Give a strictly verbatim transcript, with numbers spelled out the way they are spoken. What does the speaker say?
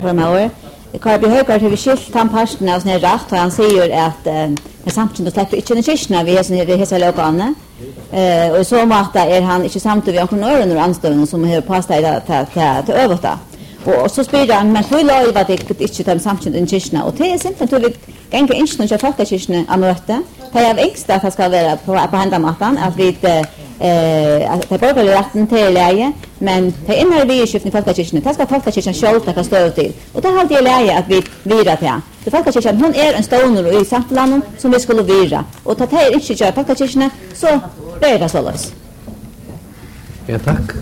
Framöver. Karbi Högard har vi skilt han parten av sån här rätt och han säger att eh, samtidigt släpper inte den kyrkna vi är hesa lokane. Eh, och så matta är han inte samtidigt vi har några öron och anstånden som har påstått att att till överta. Och så spelar han men hur låg var det inte den samtidigt den kyrkna och det är simpelt att vi gänga inte någon folka kyrkna att möta. Det är extra att det ska vara på på händamattan att vi eh att det borde rätten till läge men det är när vi är skiften folka kyrkna det ska folka kyrkna själv ta stöd till. Och det har det läge att vi vira till. Det folka kyrkna hon är en stonor i samhället som vi skulle vira. Och ta det inte köra folka kyrkna så blir det så lös. Ja, tack.